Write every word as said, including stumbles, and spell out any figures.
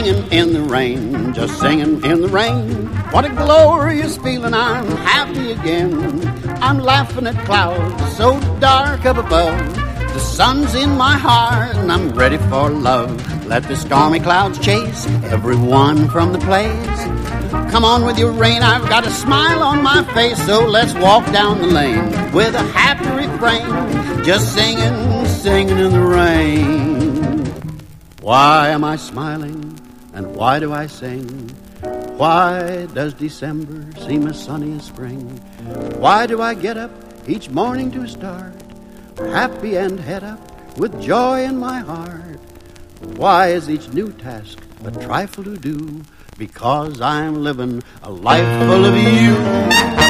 singing in the rain, just singing in the rain. What a glorious feeling, I'm happy again. I'm laughing at clouds so dark up above. The sun's in my heart and I'm ready for love. Let the stormy clouds chase everyone from the place. Come on with your rain, I've got a smile on my face. So let's walk down the lane with a happy refrain, just singing, singing in the rain. Why am I smiling and why do I sing? Why does December seem as sunny as spring? Why do I get up each morning to start, happy and head up with joy in my heart? Why is each new task a trifle to do? Because I'm living a life full of you.